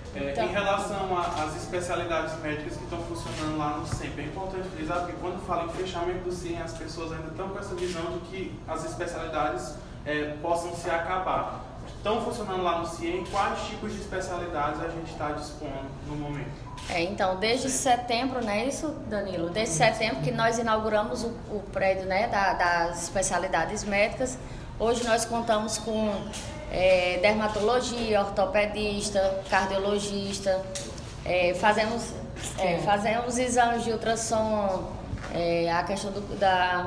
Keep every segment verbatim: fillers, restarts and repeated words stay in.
É, Então, em relação às especialidades médicas que estão funcionando lá no C E M, é importante frisar, porque quando fala em fechamento do C I E M, as pessoas ainda estão com essa visão de que as especialidades é, possam se acabar. Estão funcionando lá no C I E M, quais tipos de especialidades a gente está dispondo no momento? É, então, desde setembro, não é isso, Danilo? Desde setembro que nós inauguramos o, o prédio, né, da, das especialidades médicas. Hoje nós contamos com é, dermatologia, ortopedista, cardiologista, é, fazemos, é, fazemos exames de ultrassom, é, a questão do, da,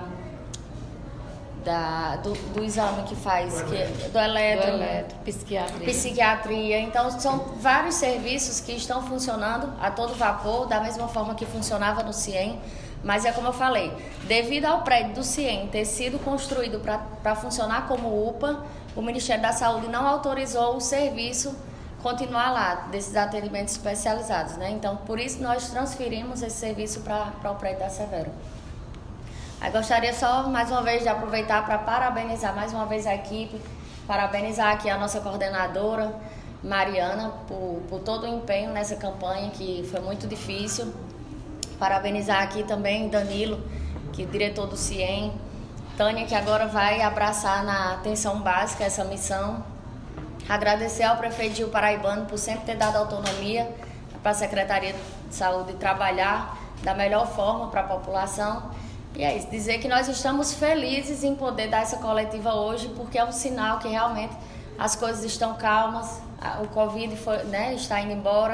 da, do, do exame que faz, que, do eletro, do eletro, psiquiatria. psiquiatria. Então, são vários serviços que estão funcionando a todo vapor, da mesma forma que funcionava no C I E M. Mas é como eu falei, devido ao prédio do C I E M ter sido construído para funcionar como U P A, o Ministério da Saúde não autorizou o serviço continuar lá, desses atendimentos especializados, né? Então, por isso nós transferimos esse serviço para o prédio da Severo. Aí gostaria só, mais uma vez, de aproveitar para parabenizar mais uma vez a equipe, parabenizar aqui a nossa coordenadora, Mariana, por, por todo o empenho nessa campanha, que foi muito difícil. Parabenizar aqui também Danilo, que é diretor do C I E M, Tânia, que agora vai abraçar na atenção básica essa missão. Agradecer ao prefeito Gil Paraibano por sempre ter dado autonomia para a Secretaria de Saúde trabalhar da melhor forma para a população. E é isso, dizer que nós estamos felizes em poder dar essa coletiva hoje, porque é um sinal que realmente as coisas estão calmas, o Covid foi, né, está indo embora.